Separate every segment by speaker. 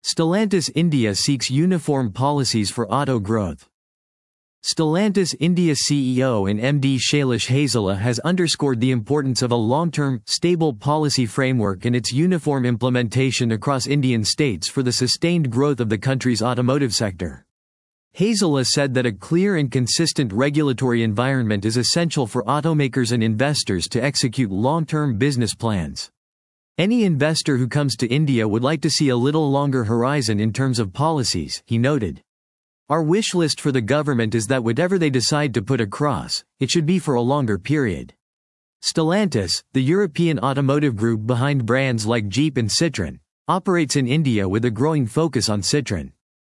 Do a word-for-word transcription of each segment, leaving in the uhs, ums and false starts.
Speaker 1: Stellantis India seeks uniform policies for auto growth. Stellantis India C E O and M D Shailesh Hazela has underscored the importance of a long-term, stable policy framework and its uniform implementation across Indian states for the sustained growth of the country's automotive sector. Hazela said that a clear and consistent regulatory environment is essential for automakers and investors to execute long-term business plans. Any investor who comes to India would like to see a little longer horizon in terms of policies, he noted. Our wish list for the government is that whatever they decide to put across, it should be for a longer period. Stellantis, the European automotive group behind brands like Jeep and Citroën, operates in India with a growing focus on Citroën.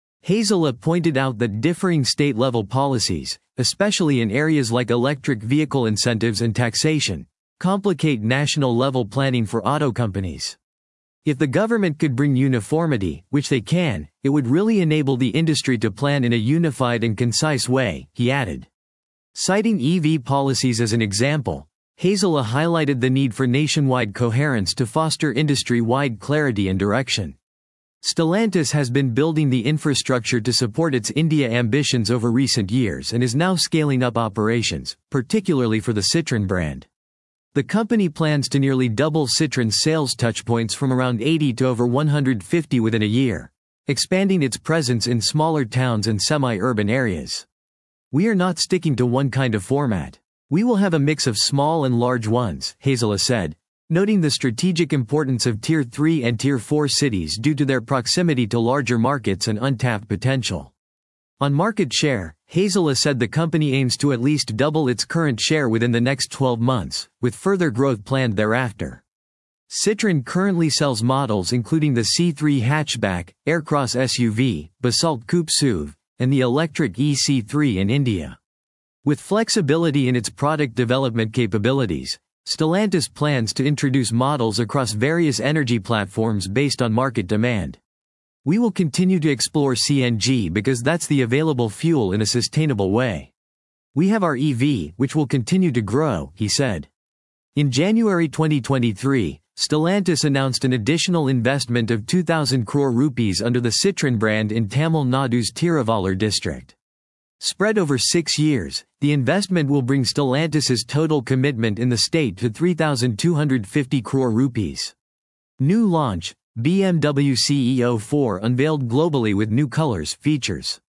Speaker 1: Hazela pointed out that differing state-level policies, especially in areas like electric vehicle incentives and taxation, complicate national-level planning for auto companies. If the government could bring uniformity, which they can, it would really enable the industry to plan in a unified and concise way, he added. Citing E V policies as an example, Hazela highlighted the need for nationwide coherence to foster industry-wide clarity and direction. Stellantis has been building the infrastructure to support its India ambitions over recent years and is now scaling up operations, particularly for the Citroën brand. The company plans to nearly double Citroën's sales touchpoints from around eighty to over one hundred fifty within a year, expanding its presence in smaller towns and semi-urban areas. We are not sticking to one kind of format. We will have a mix of small and large ones, Hazela said, noting the strategic importance of Tier three and Tier four cities due to their proximity to larger markets and untapped potential. On market share, Hazela said the company aims to at least double its current share within the next twelve months, with further growth planned thereafter. Citroën currently sells models including the C three hatchback, Aircross S U V, Basalt Coupe S U V, and the electric E C three in India. With flexibility in its product development capabilities, Stellantis plans to introduce models across various energy platforms based on market demand. We will continue to explore C N G because that's the available fuel in a sustainable way. We have our E V, which will continue to grow, he said. In January twenty twenty-three, Stellantis announced an additional investment of two thousand crore rupees under the Citroën brand in Tamil Nadu's Tiruvallur district. Spread over six years, the investment will bring Stellantis's total commitment in the state to three thousand two hundred fifty crore rupees. New launch, B M W C E O four unveiled globally with new colors, features.